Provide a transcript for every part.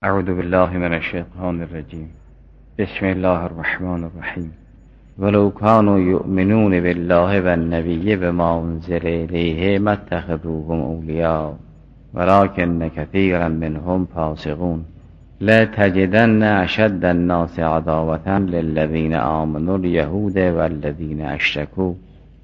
اعوذ بالله من الشیطان الرجیم. بسم الله الرحمن الرحیم. ولو كانوا يؤمنون بالله والنبي بما انزل الیه ما اتخذوهم اولیاء ولكن كثيرا منهم فاسقون. لا تجدن اشد الناس عداوة للذين آمنوا اليهود والذين اشركوا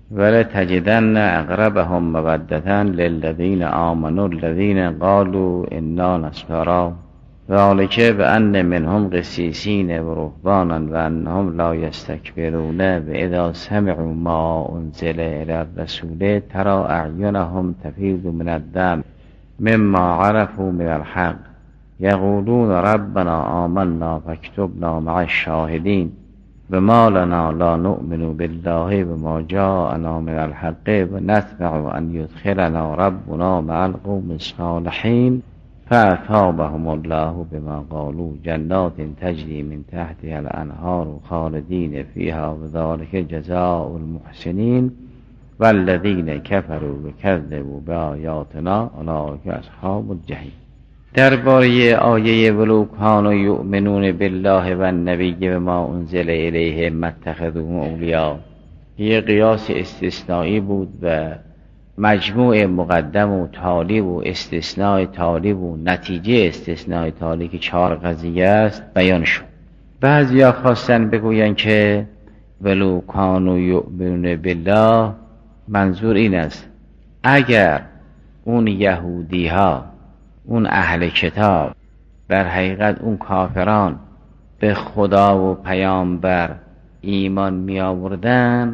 ولتجدن اقربهم مودة للذين آمنوا الذين قالوا انا نصارى ذلك بأن منهم قسيسين ورهبانا وأنهم لا يستكبرون وإذا سمعوا ما أنزل إلى الرسول ترى أعينهم تفيض من الدم مما عرفوا من الحق يقولون ربنا آمنا فاكتبنا مع الشاهدين وما لنا لا نؤمن بالله وما جاءنا من الحق ونطمع أن يدخلنا ربنا مع القوم الصالحين فأثابهم الله بما قالوا جنات تجري من تحتها الأنهار خالدين فيها وذلك جزاء المحسنين والذين كفروا وكذبوا بآياتنا أولئك أصحاب الجحیم. درباره آیه ولو كانوا یؤمنون بالله و النبی و ما انزل الیه ما اتخذوهم اولیاء، یه قیاس استثنایی بود و مجموع مقدم و تالی و استثناء تالی و نتیجه استثناء تالی که 4 قضیه است بیان شد. بعضیا خواستن بگوین که ولو کانوا یؤمنون بالله منظور این است اگر اون یهودی ها، اون اهل کتاب، در حقیقت اون کافران به خدا و پیامبر ایمان می آوردن،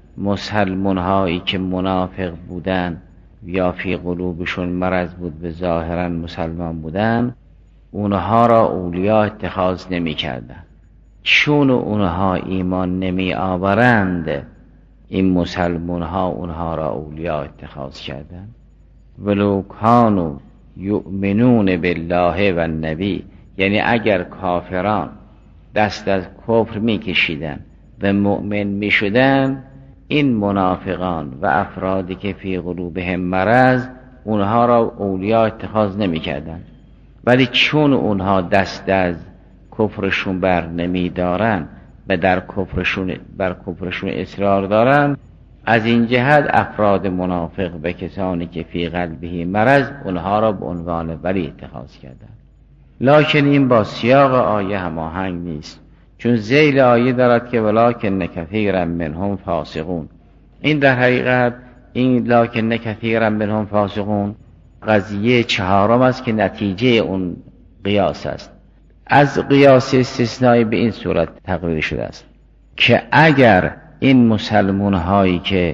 مسلمان هایی که منافق بودن یا فی قلوبشون مرض بود به ظاهرا مسلمان بودن، اونها را اولیاء اتخاذ نمی کردن. چون اونها ایمان نمی آورند این مسلمان ها اونها را اولیاء اتخاذ کردن. ولو کانوا یؤمنون بالله و النبی، یعنی اگر کافران دست از کفر می کشیدن و مؤمن می شدن، این منافقان و افرادی که فی قلوبهم مرض اونها را اولیاء اتخاذ نمی کردن. ولی چون اونها دست از کفرشون بر نمی دارن و بر کفرشون اصرار دارن، از این جهت افراد منافق و کسانی که فی قلبه مرض اونها را به عنوان ولی اتخاذ کردن. لکن این با سیاق آیه هماهنگ نیست، چون ذیل آیه دارد که ولکن کثیرا منهم فاسقون. این در حقیقت این لکن کثیرا منهم فاسقون قضیه 4 است که نتیجه اون قیاس است. از قیاس استثنایی به این صورت تقریر شده است که اگر این مسلمان هایی که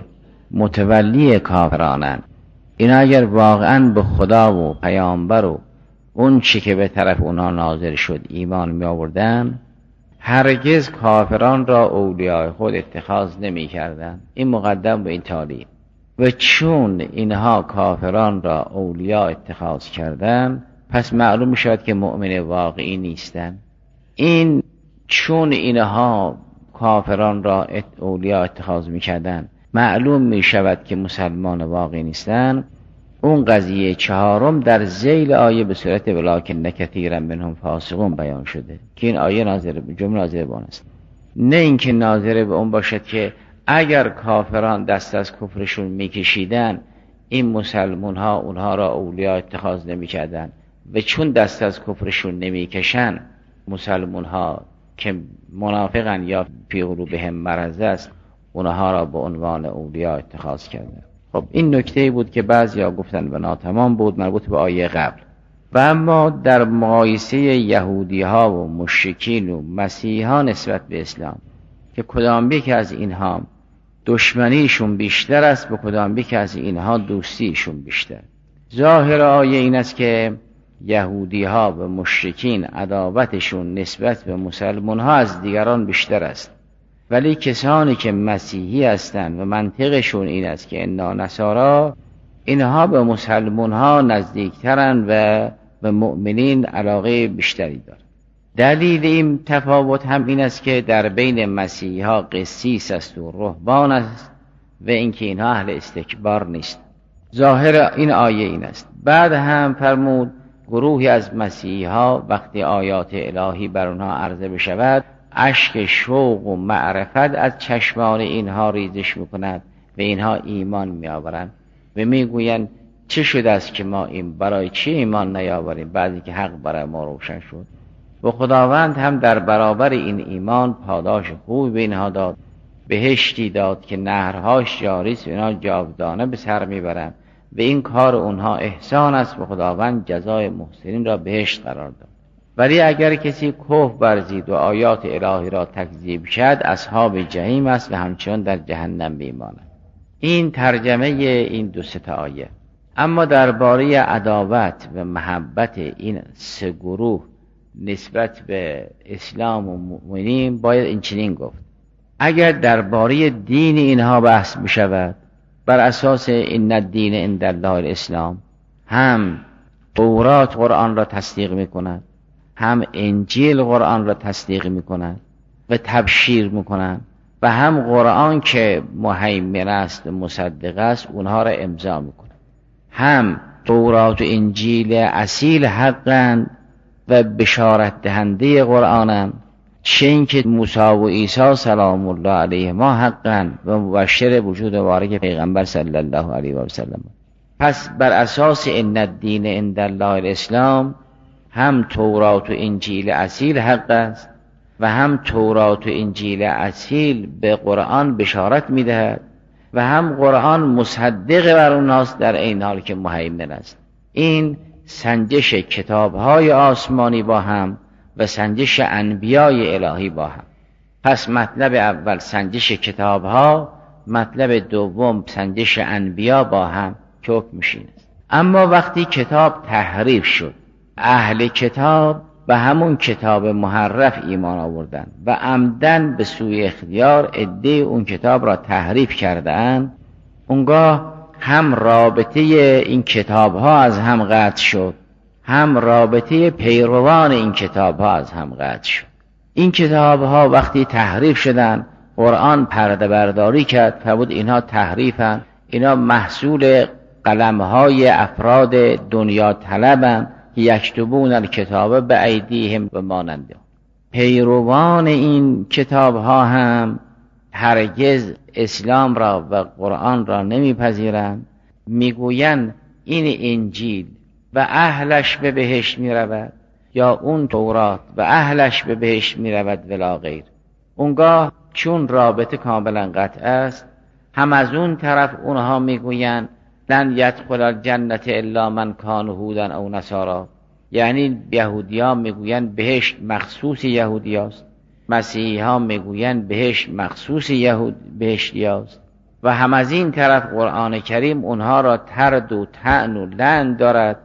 متولی کافرانند، این اگر واقعا به خدا و پیامبر و اون چی که به طرف اونها نازل شد ایمان می آوردن، هرگز کافران را اولیاء خود اتخاذ نمی کردن. این مقدم به این تالی. و چون اینها کافران را اولیاء اتخاذ کردن، پس معلوم می شود که مؤمن واقعی نیستن. این چون اینها کافران را اولیاء اتخاذ می کردن، معلوم می شود که مسلمان واقعی نیستن. اون قضیه 4 در ذیل آیه به صورت ولکن کثیرا منهم فاسقون بیان شده که این آیه جمله ناظر به آن است، نه اینکه ناظر به اون باشد که اگر کافران دست از کفرشون میکشیدن این مسلمان ها اونها را اولیاء اتخاذ نمیکردن و چون دست از کفرشون نمیکشن مسلمان ها که منافقن یا فی قلوبهم مرض است اونها را به عنوان اولیاء اتخاذ کردن. خب این نکته بود که بعضیا گفتن و ناتمام بود، مربوط به آیه قبل. و اما در مقایسه یهودی ها و مشرکین و مسیحا نسبت به اسلام که کدام یک از اینها دشمنیشون بیشتر است و کدام یک از اینها دوستیشون بیشتر، ظاهر آیه این است که یهودی ها و مشرکین عداوتشون نسبت به مسلمان ها از دیگران بیشتر است، ولی کسانی که مسیحی هستند و منطقشون این است که انا نصارا، اینها به مسلمان ها نزدیکترند و به مؤمنین علاقه بیشتری دارند. دلیل این تفاوت هم این است که در بین مسیحی ها قسیس است و رهبان است و اینکه اینها اهل استکبار نیست. ظاهر این آیه این است. بعد هم فرمود گروهی از مسیحی ها وقتی آیات الهی بر اونها عرضه بشود اشک شوق و معرفت از چشمان اینها ریزش میکند و اینها ایمان میآورند و میگویند چه شده است که ما این برای چی ایمان نیاوریم بعد که حق برای ما روشن شد. و خداوند هم در برابر این ایمان پاداش خوبی به اینها داد، بهشتی داد که نهرهاش جاری است و اینها جاودانه به سر میبرند و این کار اونها احسان است و خداوند جزای محسنین را بهشت قرار داد. ولی اگر کسی کفر ورزید و آیات الهی را تکذیب شد اصحاب جحیم است و همچنان در جهنم میماند. این ترجمه این دو سه آیه. اما درباره عداوت و محبت این سه گروه نسبت به اسلام و مؤمنین باید این چنین گفت: اگر درباره دین اینها بحث بشود بر اساس این الدین عند الله الاسلام، هم تورات قرآن را تصدیق میکند، هم انجیل قرآن را تصدیق میکند و تبشیر میکند و هم قرآن که مهیمن است و مصدق است اونها را امضا میکند. هم تورات و انجیل اصیل حقاً و بشارت دهنده قرآنند، چه اینکه موسی و عیسی سلام الله علیهما حقاً و مبشر وجود مبارک پیغمبر صلی الله علیه و سلم. پس بر اساس ان الدین عند الله الاسلام هم تورات و انجیل اصیل حق است و هم تورات و انجیل اصیل به قرآن بشارت میدهد و هم قرآن مصدق بر اوناست در این حال که مهیمن است. این سنجش کتاب‌های آسمانی با هم و سنجش انبیای الهی با هم. پس مطلب اول سنجش کتاب‌ها، مطلب دوم سنجش انبیا با هم که حکمش این است. اما وقتی کتاب تحریف شد، اهل کتاب به همون کتاب محرف ایمان آوردن و عمدن به سوی اختیار عده اون کتاب را تحریف کردند، اونگاه هم رابطه این کتاب ها از هم قطع شد، هم رابطه پیروان این کتاب ها از هم قطع شد. این کتاب ها وقتی تحریف شدن، قرآن پرده برداری کرد، فرمود اینها تحریفن، اینا محصول قلم های افراد دنیا طلبن که یکتبون الکتاب به ایدیهم و ماننده. پیروان این کتاب ها هم هرگز اسلام را و قرآن را نمیپذیرند، میگویند این انجیل و اهلش به بهشت میرود یا اون تورات و اهلش به بهشت میرود ولا غیر. اونگاه چون رابطه کاملا قطع است، هم از اون طرف اونها میگویند لن یدخل الجنة الا من کان هودا او نصارا، یعنی یهودیان میگویند بهشت مخصوص یهودیاست، مسیحی ها میگویند بهشت مخصوص بهشتیاست و هم از این طرف قرآن کریم اونها را طرد و طعن و لعن دارد،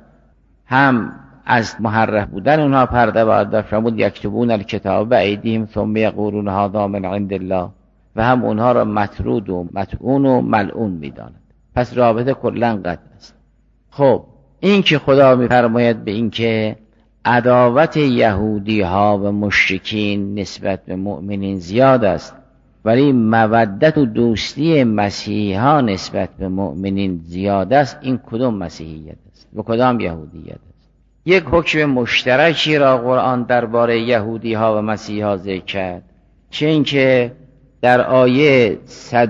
هم از محرف بودن اونها پرده برداشت، فرمود یکتبون الکتاب بایدیهم ثم یقولون هذا من عند الله، و هم اونها را مطرود و مطعون و ملعون میداند. پس رابطه کلا قطع است. خب این که خدا میفرماید به این که عداوت یهودی ها و مشرکین نسبت به مؤمنین زیاد است، ولی مودت و دوستی مسیحی ها نسبت به مؤمنین زیاد است، این کدام مسیحیت است و کدام یهودیت است؟ یک حکم مشترکی را قرآن درباره یهودی ها و مسیحی ها ذکر کرد، چه اینکه در آیه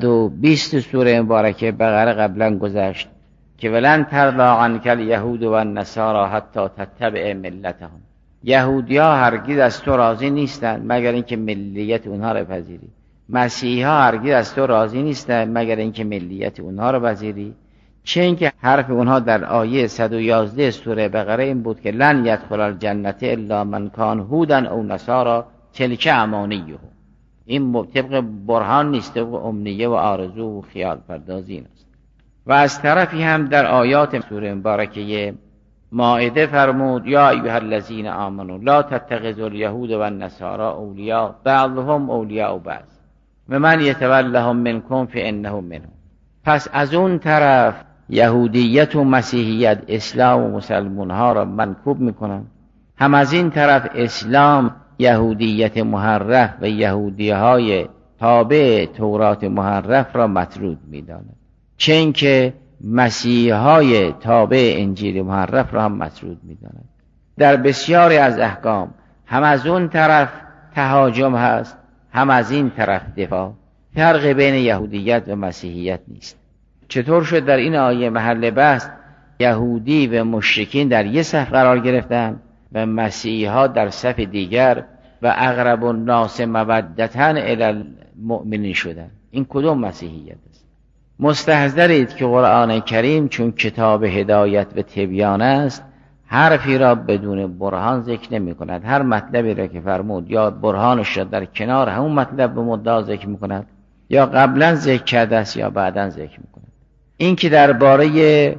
120 سوره مبارکه بقره قبلا گذشت که ولن ترضی عنک الیهود و النصارى حتی تتبع ملتهم، یهودی ها هرگز از تو راضی نیستند مگر اینکه ملیت اونها را پذیری، مسیحی ها هرگز از تو راضی نیستند مگر اینکه ملیت اونها را پذیری. چه اینکه حرف اونها در آیه 111 سوره بقره این بود که لن یدخل الجنة الا من کان هودا او نصارا تلک امانیه، این طبق برهان نیست، طبق امنیه و آرزو و خیال پردازی است. و از طرفی هم در آیات سوره مبارکه مائده فرمود یا ایها الذین آمنوا لا تتخذوا اليهود والنصارى اولیاء بعضهم اولیاء بعض و من یتولهم منکم فانه منهم. پس از اون طرف یهودیت و مسیحیت اسلام و مسلمان ها را منکوب میکنن، هم از این طرف اسلام یهودیت محرف و یهودی های تابع تورات محرف را مطرود میداند، چون که مسیحی های تابع انجیل محرف را هم مطرود میداند. در بسیاری از احکام هم از اون طرف تهاجم هست، هم از این طرف دفاع. فرق بین یهودیت و مسیحیت نیست. چطور شد در این آیه محل بحث یهودی و مشرکین در یک صف قرار گرفتن و مسیحی ها در صف دیگر و اقرب الناس مودة الی المؤمنین شدن؟ این کدوم مسیحیت است؟ مستحضرید که قرآن کریم چون کتاب هدایت و تبیان است، حرفی را بدون برهان ذکر نمی کند. هر مطلبی را که فرمود یا برهانش را در کنار همون مطلب به مدعا ذکر می کند، یا قبلا ذکر کرده است یا بعدا ذکر می کند. این که درباره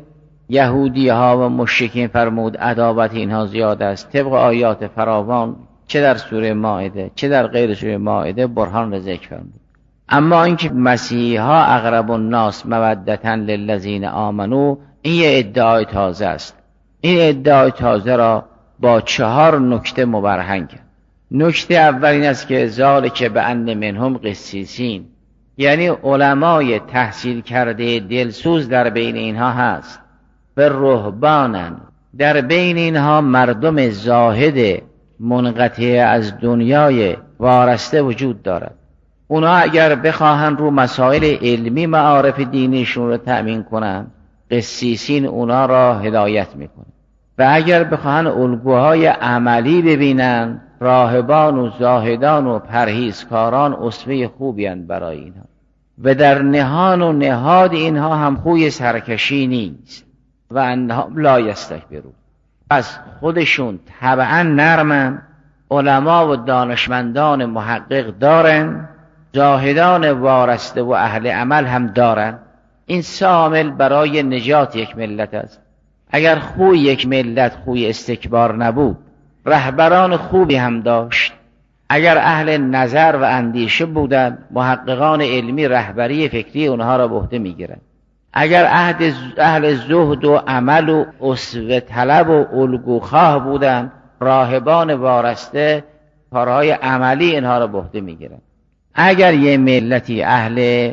یهودی ها و مشرکین فرمود عداوت اینها زیاد است، طبق آیات فراوان چه در سوره مائده چه در غیر سوره مائده برهان را ذکر فرمود. اما اینکه مسیحی ها اقرب الناس مودة للذین آمنوا، این یه ادعای تازه است. این ادعای تازه را با 4 نکته مبرهن کرد. نکته اول این است که ذالک بأن منهم قسیسین، یعنی علمای تحصیل کرده دلسوز در بین اینها هست، و رهبانن، در بین اینها مردم زاهد منقطع از دنیای وارسته وجود دارد. اونا اگر بخواهن رو مسائل علمی معارف دینیشون رو تأمین کنن، قسیسین اونا را هدایت میکنن، و اگر بخواهن الگوهای عملی ببینن، راهبان و زاهدان و پرهیزکاران اسوه خوبی هستند برای اینها. و در نهان و نهاد اینها هم خوی سرکشی نیست. و انهم لا یستکبرون، پس خودشون طبعا نرمن، علما و دانشمندان محقق دارن، زاهدان وارسته و اهل عمل هم دارن. این عامل برای نجات یک ملت است. اگر خوی یک ملت خوی استکبار نبود، رهبران خوبی هم داشت. اگر اهل نظر و اندیشه بودن، محققان علمی رهبری فکری اونها را به عهده میگیرن. اگر اهل زهد و عمل و اسوه طلب و الگوخواه بودن، راهبان وارسته کارهای عملی اینها را به عهده میگیرن. اگر یه ملتی اهل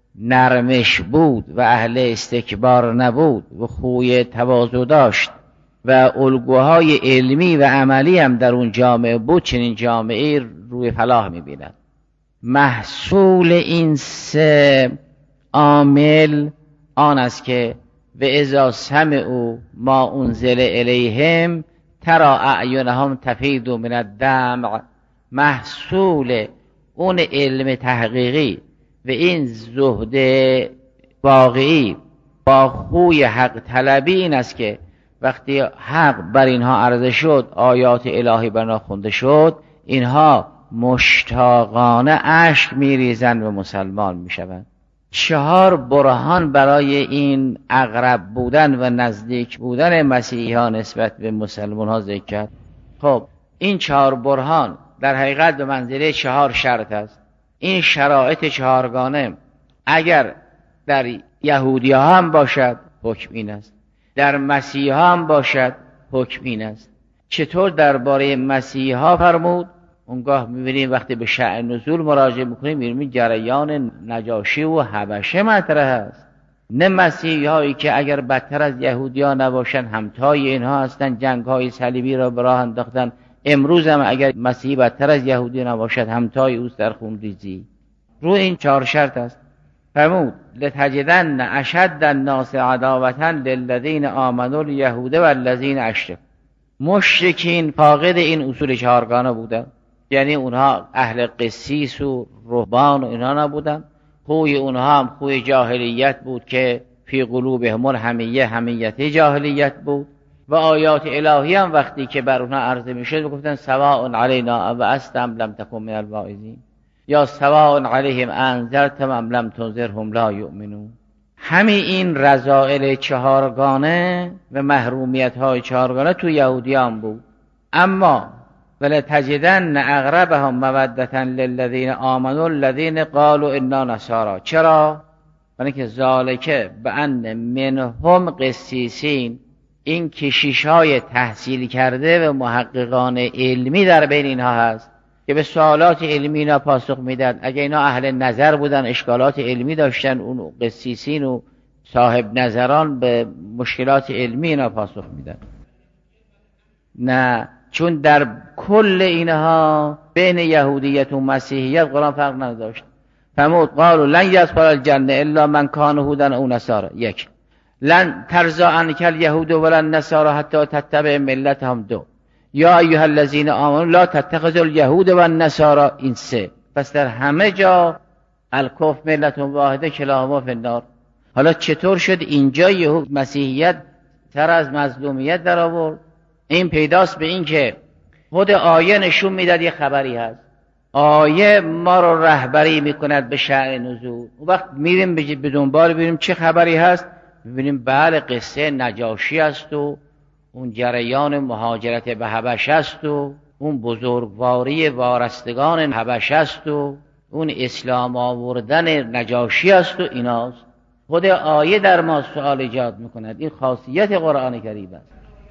نرمش بود و اهل استکبار نبود و خوی تواضع داشت و الگوهای علمی و عملی هم در اون جامعه بود، چنین جامعه روی فلاح میبیند. محصول این 3 عامل آن است که و اذا سمعوا ما انزل الیهم تری اعینهم تفیض من الدمع. محصول اون علم تحقیقی و این زهد واقعی با خوی حق طلبی این است که وقتی حق بر اینها عرضه شد، آیات الهی بر اینها خونده شد، اینها مشتاقانه اشک میریزند و مسلمان میشوند. 4 برهان برای این اقرب بودن و نزدیک بودن مسیحی ها نسبت به مسلمان ها ذکر کرد. خب این 4 برهان در حقیقت به منزله 4 شرط است. این شرایط 4گانه اگر در یهودی ها هم باشد، حکم این است. در مسیحی ها هم باشد، حکم این است. چطور درباره مسیحی ها فرمود؟ اونگاه میبینیم وقتی به شأن نزول مراجعه میکنیم میبینیم جریان نجاشی و حبشه مطرح است. نه مسیحی هایی که اگر بدتر از یهودی ها نباشن همتای اینها هستن، جنگ های صلیبی را به راه انداختن. امروز هم اگر مسیحی بدتر از یهودی نباشد همتای اوست در خونریزی. رو این 4 شرط است. فرمود لتجدن اشد الناس عداوة للذین آمنوا الیهود والذین اشرکوا. مشرکین فاقد این اصول 4گانه بودن، یعنی اونها اهل قسیس و رهبان و اینها نبودن. خوی اونها هم خوی جاهلیت بود که فی قلوبهم الحمیه، حمیت جاهلیت بود. و آیات الهی هم وقتی که بر اونها عرضه میشد گفتن سواء علینا و استم لم تکن من الواعظین، یا سواء علیهم انذرتم ام لم تنذرهم لا یؤمنون. همین این رذائل 4گانه و محرومیت های 4گانه تو یهودیان بود. اما ولتجدن اقربهم مودة للذین آمنوا الذین قالوا انا نصارى. چرا؟ برای که ذالک بأن منهم قسیسین، این کشیش‌های تحصیل کرده و محققان علمی در بین اینها هست که به سوالات علمی اینا پاسخ میدن. اگه اینا اهل نظر بودن، اشکالات علمی داشتن، اون قسیسین و صاحب نظران به مشکلات علمی اینا پاسخ میدن. نه، چون در کل اینها بین یهودیت و مسیحیت قرآن فرق نداشت. فرمود قالوا لن يدخل الجنه الا من کان هودا او نصارا. یک، لن ترضى عنك اليهود ولا النصارى حتى تتبع ملتهم. دو، یا ایها الذین آمنوا لا تتخذوا اليهود والنصارى. این سه. پس در همه جا الکفر ملت واحده کلاهما فی النار. حالا چطور شد اینجا یهود مسیحیت تر از مظلومیت در آورد؟ این پیداست به این که خود آیه نشون میداد یه خبری هست. آیه ما رو رهبری میکند به شأن نزول. اون وقت میریم به دنبال ببینیم چه خبری هست. ببینیم بله قصه نجاشی است و اون جریان مهاجرت به حبشه است و اون بزرگواری وارستگان حبشه است و اون اسلام آوردن نجاشی است و ایناست. خود آیه در ما سوال ایجاد میکند. این خاصیت قرآن کریم است.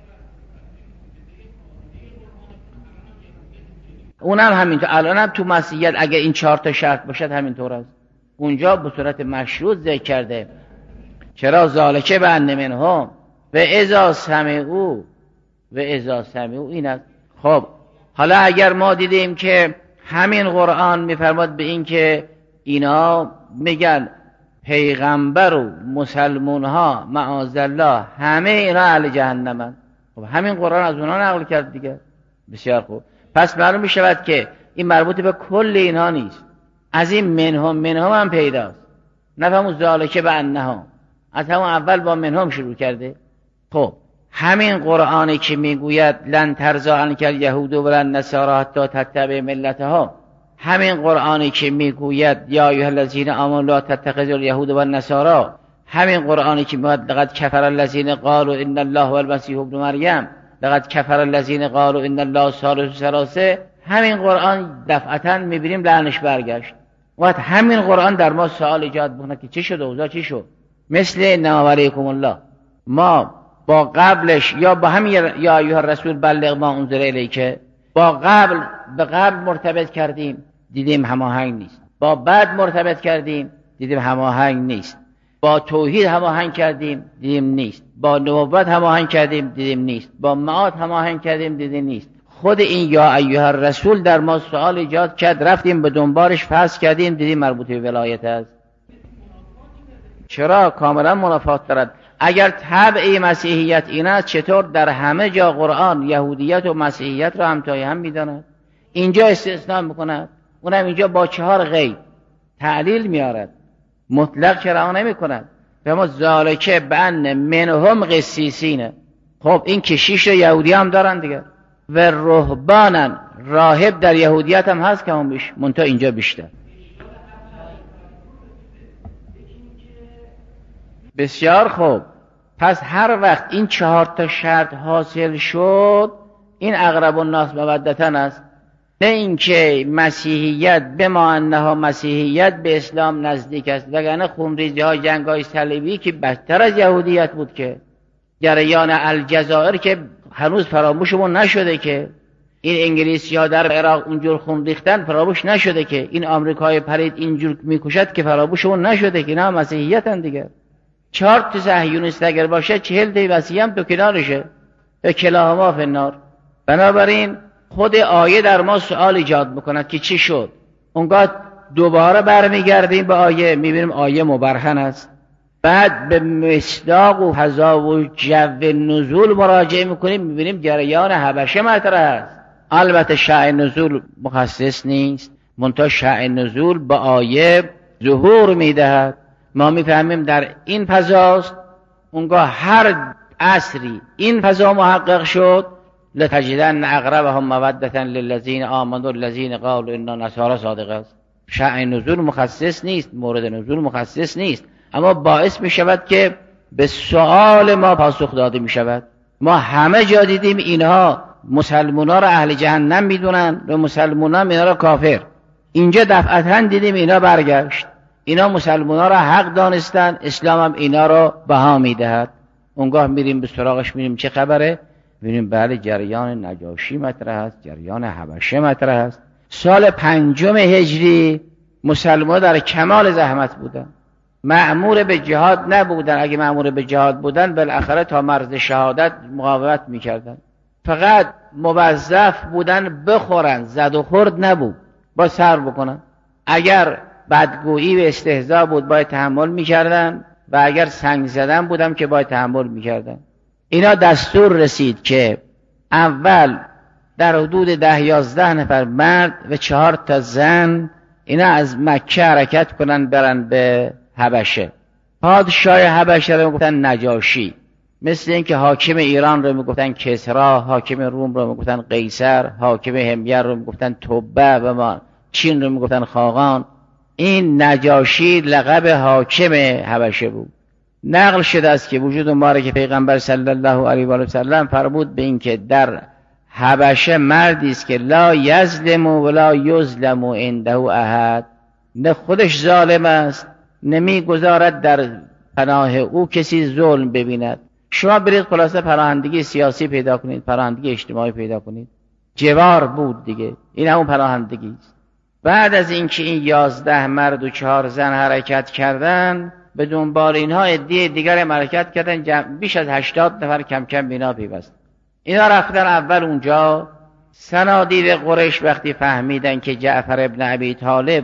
اونم همینطور. الانم تو مسیحیت اگه این 4 تا شرط باشد همینطور است. اونجا به صورت مشروط ذکر کرده. چرا ذالک بأن منهم و اذا سمعوا این است. خب حالا اگر ما دیدیم که همین قرآن میفرماد به این که اینا میگن پیغمبر و مسلمون ها معاذالله همه اینا اهل جهنمن، خب همین قرآن از اونها نقل کرد دیگه. بسیار خوب. پس معلوم میشود که این مربوط به کل اینها نیست. از این منهم هم پیداست. نفهمون ذالک بأنهم از همون اول با منهم شروع کرده. خب همین قرآنی که میگوید لن ترضى عنک الیهود ولا النصارى حتی تتبع ملتهم، همین قرآنی که میگوید یا ایها الذین آمنوا لا تتخذوا اليهود والنصارى، همین قرآنی که میگوید لقد کفر الذین قالوا ان الله هو المسیح ابن مریم، لقد کفر الذین قالوا ان الله ثالث ثلاثه، همین قرآن دفعتا میبینیم لعنش برگشت. وقت همین قرآن در ما سوال ایجاد میکنه که چی شد؟ اوضاع چی شد؟ مثل انما علیکم الله، ما با قبلش یا با همین یا ایها الرسول بلغ ما انزل الیک، با قبل به قبل مرتبط کردیم دیدیم هماهنگ نیست، با بعد مرتبط کردیم دیدیم هماهنگ نیست، با توحید هماهنگ کردیم دیدیم نیست، با نبوت هماهنگ کردیم دیدیم نیست، با معاد هماهنگ کردیم دیدیم نیست. خود این یا ایها الرسول در ما سوال ایجاد کرد، رفتیم به دنبالش فحص کردیم دیدیم مربوط به ولایت است. چرا؟ کاملا منافات دارد. اگر طبع مسیحیت این است، چطور در همه جا قرآن یهودیت و مسیحیت را همتای هم میداند؟ اینجا استثناء میکند، اونم اینجا با 4 قید تعلیل میارد، مطلق چرا نمی کند. به ما ذالک بأن منهم قسیسین. خب این کشیش یهودی هم دارن دیگه، و رهبانن، راهب در یهودیت هم هست که هم بیش منتها اینجا بیشتر. بسیار خوب. پس هر وقت این 4 تا شرط حاصل شد، این اقرب الناس مودتا است. نه اینکه مسیحیت بما انها مسیحیت به اسلام نزدیک است، وگرنه خونریزی ها جنگ های صلیبی که بدتر از یهودیت بود، که جریان الجزایر که هنوز فراموشمون نشده، که این انگلیسی ها در عراق اونجور خون ریختن فراموش نشده، که این آمریکای پرید اینجور میکشد که فراموشمون نشده، که نه مسیحیتن دیگه. 4 تا صهیونیست اگر باشه 40 تا مسیحی هم تو کنارشه، به کلاهما فی النار. بنابراین خود آیه در ما سوال ایجاد میکند که چی شد. اونگاه دوباره برمیگردیم به آیه، میبینیم آیه مبرهن است. بعد به مصداق و فضا و جو نزول مراجعه میکنیم، میبینیم جریان حبشه مطرح است. البته شأن نزول مخصص نیست، منتها شأن نزول با آیه ظهور میدهد. ما میفهمیم در این فضاست. اونگاه هر عصری این فضا محقق شد، لتجدن اقربهم مودة للذین آمنوا الذین قالوا انا نصارى صادق است. شأن نزول مخصص نیست، مورد نزول مخصص نیست، اما باعث می شود که به سؤال ما پاسخ داده می شود. ما همه جا دیدیم اینها مسلمونا را اهل جهنم می دونن و مسلمونا اینا را کافر. اینجا دفعتا دیدیم اینا برگشت، اینا مسلمونا را حق دانستن، اسلام هم اینا را بها می دهد. اونگاه میریم به سراغش، میریم چه خبره، میریم بله جریان نجاشی مطرح است، جریان حبشه مطرح است. سال 5 هجری مسلمان در کمال زحمت بودن، مأمور به جهاد نبودن. اگه مأمور به جهاد بودن بالاخره تا مرز شهادت مقاومت میکردن. فقط موظف بودن بخورن، زد و خورد نبود، با سر بکنن. اگر بدگویی و استهزا بود باید تحمل میکردن و اگر سنگ زدن بودم که باید تحمل میکردن. اینا دستور رسید که اول در حدود 10-11 نفر مرد و 4 تا زن اینا از مکه حرکت کنن برن به حبشه. پادشاه حبشه رو میگفتن نجاشی، مثل اینکه حاکم ایران رو میگفتن کسرا، حاکم روم رو میگفتن قیصر، حاکم همیر رو میگفتن توبه و ما چین رو میگفتن خاقان. این نجاشی لقب حاکم حبشه بود. نقل شده است که وجود مبارک پیغمبر صلی الله علیه و آله و سلم فرمود به این که در حبشه مردی است که لا یظلم ولا یظلم عنده احد، نه خودش ظالم است نمیگذارد در پناه او کسی ظلم ببیند. شما برید خلاصه پناهندگی سیاسی پیدا کنید، پناهندگی اجتماعی پیدا کنید. جوار بود دیگه، این همون پناهندگی است. بعد از اینکه این 11 مرد و 4 زن حرکت کردن، به دنبال اینها عده دیگر حرکت کردن، بیش از 80 نفر کم کم بینا پیوست. اینا رفتن اول اونجا. صنادید قریش وقتی فهمیدن که جعفر ابن ابی طالب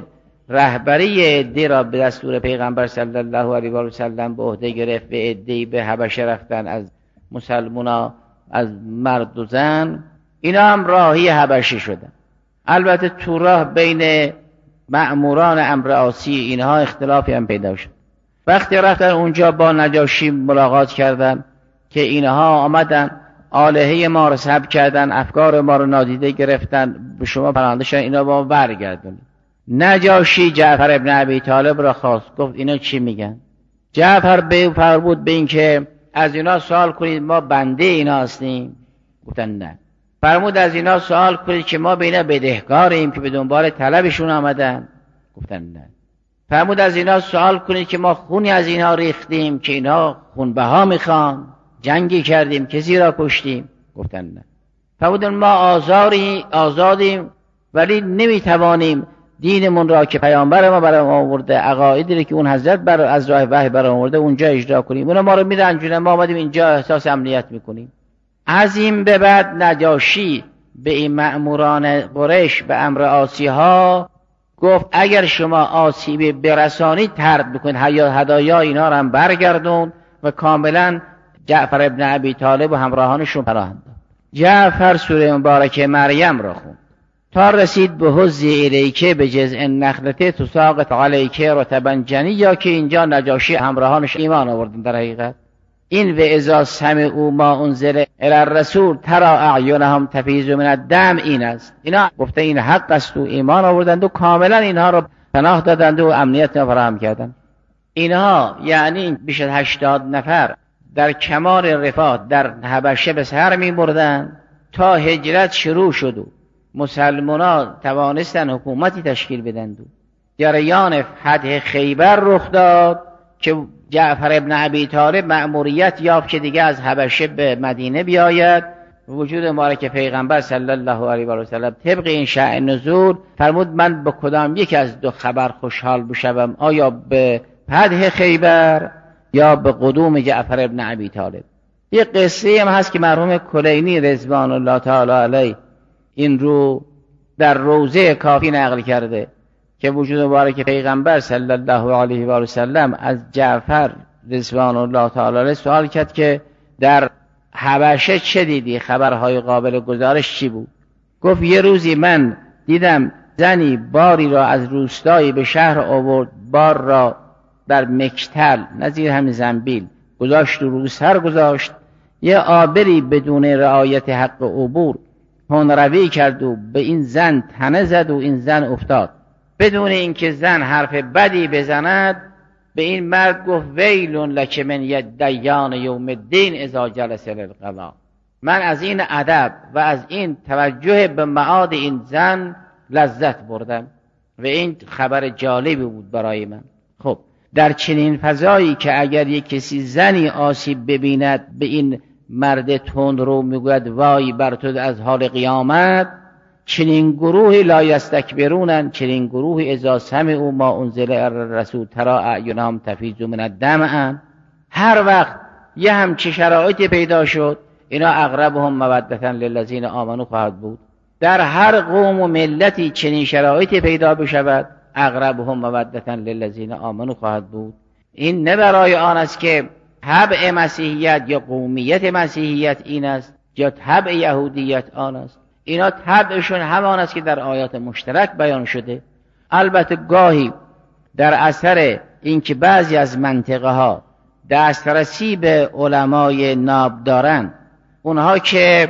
رهبری عده را به دستور پیغمبر صلی الله علیه و آله و سلم به عهده گرفت، به عده‌ای به حبشه رفتن از مسلمونا، از مرد و زن، اینا هم راهی حبشه شدن. البته تو راه بین مأموران امر عاصی اینها اختلافی هم پیدا شد. وقتی رفتن اونجا با نجاشی ملاقات کردن که اینها آمدن آلهه ما رو سلب کردن، افکار ما رو نادیده گرفتن، به شما پرونده شدن، اینا با ما برگردونید. نجاشی جعفر ابن ابی طالب را خواست، گفت اینا چی میگن؟ جعفر به فرمود به این که از اینا سوال کنید ما بنده اینا هستیم؟ گفتن نه. فرمود از اینا سوال کنید که ما به اینا بدهکاریم که به دنبال طلبشون آمدن؟ گفتن نه. فرمود از اینا سوال کنید که ما خونی از اینا ریختیم که اینا خونبها میخوان، جنگی کردیم، کسی را کشتیم؟ گفتن نه. فرمود ما آزادیم ولی نمیتوانیم دینمون را که پیامبر ما برام آورده، عقایدی را که اون حضرت از راه وحی برام آورده اونجا اجرا کنیم. اونا ما رو میرنجونن، ما آمدیم اینجا احساس امنیت میکنیم. از این به بعد نجاشی به این مأموران قریش به امر عاصی ها گفت اگر شما آسیبی برسانید طرد بکنید، هدایا اینا رو هم برگردون و کاملا جعفر ابن ابی طالب و همراهانشون پناهند. جعفر سوره مبارکه مریم را خوند تا رسید به حزی الیکه به جزء النخلته تساقط علیکه رطبا جنیا که اینجا نجاشی همراهانش ایمان آوردن. در حقیقت این و اذا سمعوا ما انزل الی الرسول ترى اعینهم تفیض من الدم این است. اینا گفته این حق است و ایمان آوردند و کاملا اینها را پناه دادند و امنیت فراهم کردند. اینها یعنی بیش از 80 نفر در کمال رفاه در حبشه به سر می‌بردند تا هجرت شروع شد و مسلمانان توانستن حکومتی تشکیل بدند. جریان فتح خیبر رخ داد که جعفر ابن ابی طالب مأموریت یافت که دیگه از حبشه به مدینه بیاید. وجود مبارک پیغمبر صلی الله علیه و سلم طبق این شأن نزول فرمود من با کدام یک از دو خبر خوشحال بشوم، آیا به فتح خیبر یا به قدوم جعفر ابن ابی طالب. یک قصه هم هست که مرحوم کلینی رضوان الله تعالی علیه این رو در روضه کافی نقل کرده که وجود مبارک پیغمبر صلی الله علیه و سلم از جعفر رضوان الله تعالی علیه سوال کرد که در حبشه چه دیدی؟ خبرهای قابل گزارش چی بود؟ گفت یه روزی من دیدم زنی باری را از روستایی به شهر آورد، بار را در مکتل نظیر همین زنبیل گذاشت و رو سر گذاشت. یه آبری بدون رعایت حق عبور هنروی کرد و به این زن تنه زد و این زن افتاد. بدون اینکه زن حرف بدی بزند به این مرد گفت ویل لک من یدیان یوم الدین اذا جلس للقضا. من از این ادب و از این توجه به معاد این زن لذت بردم و این خبر جالبی بود برای من. خب در چنین فضایی که اگر یک کسی زنی آسیب ببیند به این مرد تند رو میگوید وای بر تو از حال قیامت. چنین گروهی لا یستکبرونن، چنین گروهی اذا سمعوا ما انزل الی الرسول تری اعینهم تفیض من الدمع. هر وقت یه همچی شرایطی پیدا شد اینا اقربهم مودة للذین آمنوا خواهد بود. در هر قوم و ملتی چنین شرایطی پیدا بشود اقربهم مودة للذین آمنوا خواهد بود. این نه برای آن است که طبع مسیحیت یا قومیت مسیحیت این است یا طبع یهودیت آن است. اینا طبعشون همان است که در آیات مشترک بیان شده. البته گاهی در اثر اینکه بعضی از منطقه ها دسترسی به علمای ناب دارن، اونها که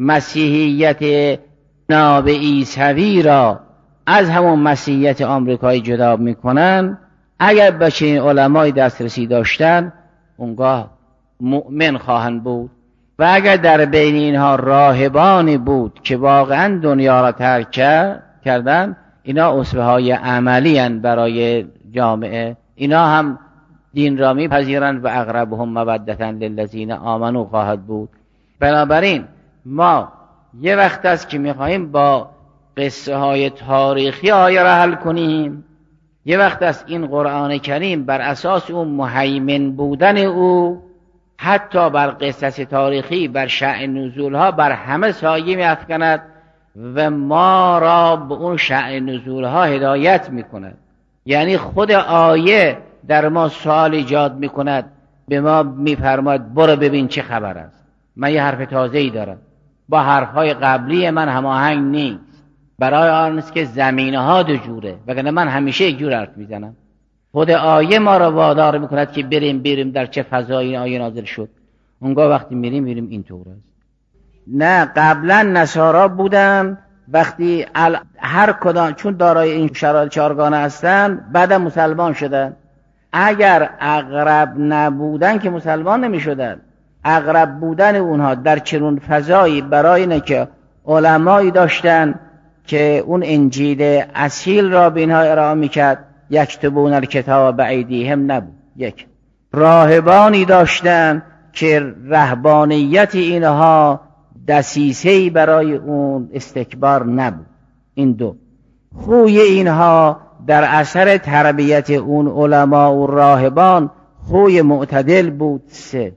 مسیحیت ناب عیسوی را از همون مسیحیت آمریکایی جدا میکنن، اگر به چنین علمای دسترسی داشتن اونگاه مؤمن خواهند بود. و اگر در بین اینها راهبانی بود که واقعا دنیا را ترک کردن، اینا اسوه های عملی هستند برای جامعه. اینا هم دین را میپذیرند و اقربهم مودة للذین آمنوا خواهد بود. بنابراین ما یه وقت است که میخواهیم با قصه های تاریخی آیه را حل کنیم، یه وقت است این قرآن کریم بر اساس اون مهیمن بودن او حتی بر قصص تاریخی، بر شأن نزول ها، بر همه سایه می‌افکند و ما را به اون شأن نزول ها هدایت میکند. یعنی خود آیه در ما سوال ایجاد میکند، به ما میفرماید برو ببین چه خبر است. من یه حرف تازه‌ای دارم، با حرفهای قبلی من هماهنگ نیست. برای آن است که زمینه ها دو جوره، وگرنه من همیشه یک جور حرف میزنم. خود آیه ما را وادار میکند که بریم در چه فضایی این آیه نازل شد. اونگاه وقتی میریم اینطور است. نه قبلا نصارا بودن، وقتی هر کدام چون دارای این شرایط چهارگانه هستن بعد مسلمان شدن. اگر اقرب نبودن که مسلمان نمیشدن. اقرب بودن اونها در چنون فضایی برای اینه که علمایی داشتن که اون انجیل اصیل را به اینها ارائه میکرد، یکتبون الکتاب بایدیهم نبود. یک راهبانی داشتن که رهبانیت اینها دسیسه‌ای برای اون استکبار نبود. این دو خوی اینها در اثر تربیت اون علما و راهبان خوی معتدل بود. سه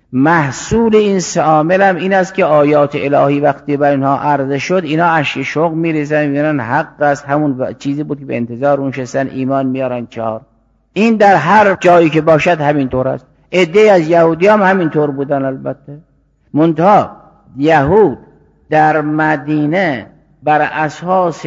محصول این سه عامل هم این است که آیات الهی وقتی بر اینها عرضه شد اینا اشک شوق میریزن، میبینن حق است، همون چیزی بود که به انتظار اون شستن، ایمان میارن. چهار این در هر جایی که باشد همینطور است. عده از یهودی هم همینطور بودن. البته منتها یهود در مدینه بر اساس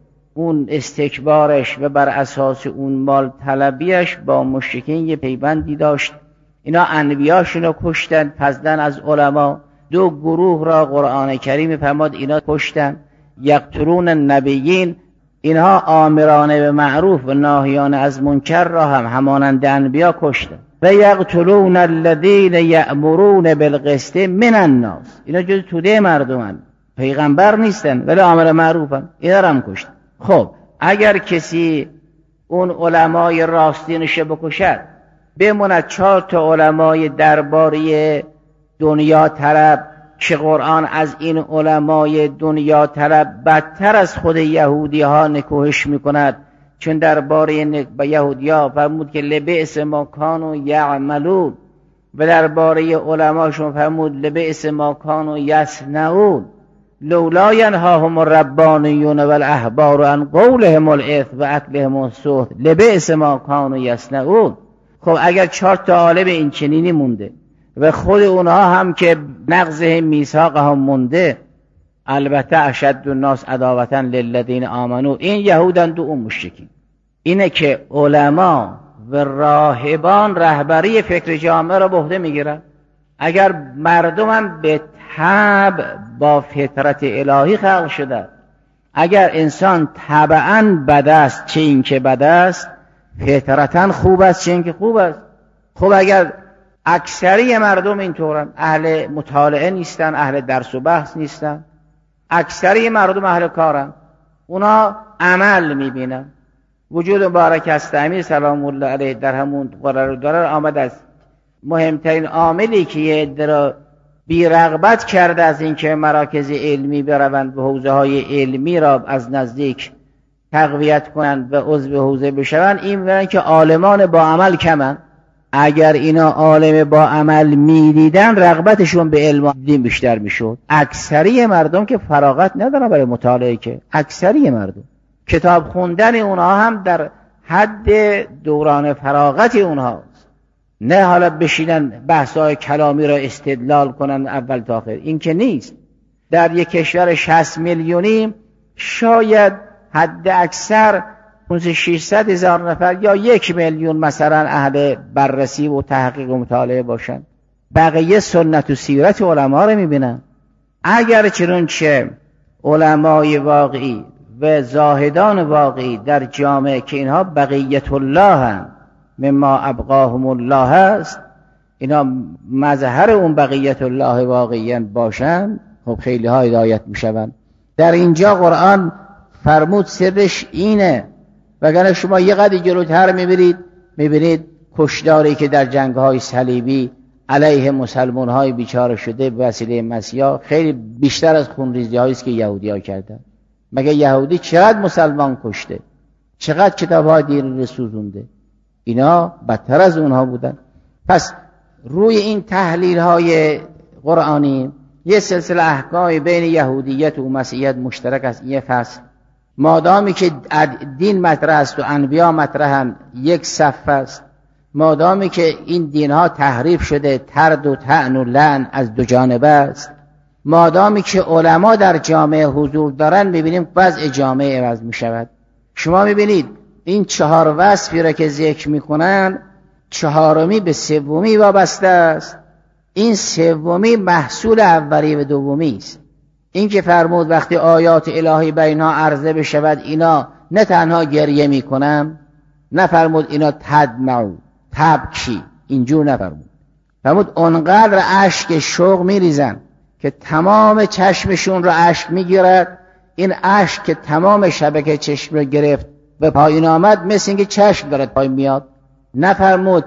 اون استکبارش و بر اساس اون مال طلبیش با مشرکین یه پیوندی داشت. اینا انبیاشون رو کشتن، پسدن از علما. دو گروه را قرآن کریم فرماد اینا کشتن. یقتلون النبیین، اینها آمرانه به معروف و ناهیان از منکر را هم همانند انبیا کشتن. و یقتلون الذین یأمرون بالقسط من الناس، اینا جز توده مردمن، پیغمبر نیستن ولی آمر معروفن، اینا را هم کشتن. خب اگر کسی اون علمای راستینش بکشد، بموند 4 تا علمای درباره دنیا طلب که قرآن از این علمای دنیا طلب بدتر از خود یهودی ها نکوهش میکند. چون درباره یهودی ها فرمود که لبئس ما کانوا یعملون و درباره علماشون فرمود لبئس ما کانوا یصنعون لولا ینهاهم الربانیون والاحبار عن قولهم الاثم و اکلهم السحت لبئس ما کانوا یصنعون. خب اگر 4 تا عالم این چنینی مونده و خود اونها هم که نقضهم میثاقهم مونده، البته اشد الناس عداوة للذین آمنوا، این یهودند و اون مشرکین. اینه که علما و راهبان رهبری فکر جامعه را به عهده میگیرن. اگر مردم هم به طبع با فطرت الهی خلق شده، اگر انسان طبعا بد است چه این که بد است، فطرتا خوب است چه این که خوب است. خب اگر اکثری مردم اینطورن، اهل مطالعه نیستن، اهل درس و بحث نیستن، اکثری مردم اهل کارن، اونا عمل میبینن. وجود مبارک است امیر سلام الله علیه در همون قرار داره آمد از مهمترین عاملی که یه عده را بی رغبت کرده از اینکه مراکز علمی بروند و حوزه های علمی را از نزدیک تقویت کنند و عضو حوزه بشوند، این می‌بینن که عالمان با عمل کمن. اگر اینا عالم با عمل میدیدن رغبتشون به علم دین بیشتر میشد. اکثری مردم که فراغت ندارن برای مطالعه، که اکثری مردم کتاب خوندن اونها هم در حد دوران فراغت اونهاست، نه حالا بشینن بحث‌های کلامی را استدلال کنن اول تا آخر. این که نیست. در یک کشور 60 میلیونی شاید حد اکثر 600,000 نفر یا 1 میلیون مثلا اهل بررسی و تحقیق و مطالعه باشن. بقیه سنت و سیرت علما رو میبینن. اگر چنانچه علمای واقعی و زاهدان واقعی در جامعه که اینها بقیت الله هم مما ابقاهم الله هست، اینا مظهر اون بقیت الله واقعی باشن، خب خیلی ها هدایت میشون. در اینجا قرآن فرمود سرش اینه. وگرنه شما یه قدری جلوتر میبینید کشداری که در جنگ‌های صلیبی علیه مسلمان‌های بیچاره شده به وسیله مسیحا خیلی بیشتر از خونریزی‌هایی است که یهودی‌ها کردن. مگه یهودی چقدر مسلمان کشته؟ چقدر کتاب‌های دین رو سوزونده؟ اینا بدتر از اونها بودن. پس روی این تحلیل‌های قرآنی یه سلسله احکامی بین یهودیت و مسیحیت مشترک است. یه فصل مادامی که دین مطرح است و انبیا مطرحن یک صف است، مادامی که این دینها تحریف شده طرد و طعن و لعن از دو جانب است، مادامی که علما در جامعه حضور دارن، میبینیم وضع جامعه عوض میشود. شما میبینید این 4 وصفی را که ذکر میکنن 4می به 3می وابسته است. این 3می محصول اولی و دومی است. این که فرمود وقتی آیات الهی بر اینها عرضه بشود اینا نه تنها گریه میکنن، نفرمود اینا تدمعو تبکی، اینجور نفرمود. فرمود اونقدر اشک شوق میریزن که تمام چشمشون رو اشک میگیرد. این اشک که تمام شبکه چشم رو گرفت به پایین آمد، مثل اینکه چشم دارد پایین میاد. نفرمود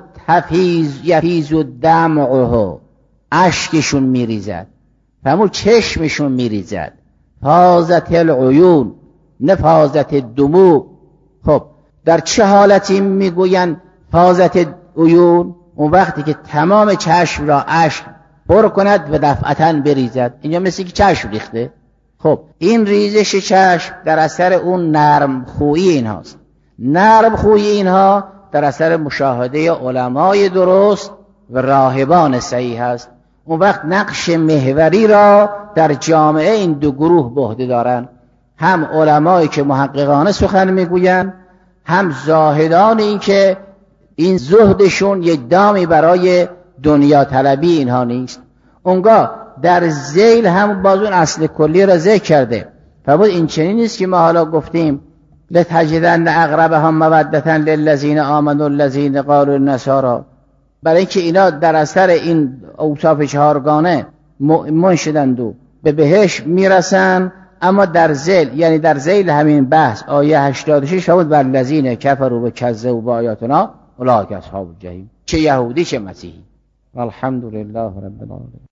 یفیض دمعه، اشکشون میریزد. فرمود چشمشون میریزد. فاضت العیون، نه فاضت دموع. خب در چه حالتی میگوین فاضت عیون؟ اون وقتی که تمام چشم را اشک پر کند و دفعتاً بریزد. اینجا مثل که چشم ریخته. خب این ریزش چشم در اثر اون نرم خویی اینهاست. نرم خویی اینها در اثر مشاهده علمای درست و راهبان صحیح است. اون وقت نقش محوری را در جامعه این دو گروه به عهده دارن، هم علمایی که محققانه سخن میگویند، هم زاهدان این که این زهدشون یک دامی برای دنیا طلبی اینها نیست. اونگاه در ذیل هم باز اون اصل کلی را ذکر کرده. فرمود این چنین نیست که ما حالا گفتیم لتجدن اقربهم مودة للذین آمنوا الذین قالوا النصارى، برای اینکه اینا در اثر این اوصاف 4گانه مؤمن شدند و به بهشت میرسن. اما در ذیل، یعنی در ذیل همین بحث آیه 86 فرمود والذین کفروا و کذبوا بآیاتنا اولئک اصحاب الجحیم، چه یهودی چه مسیحی. والحمد لله رب العالمین.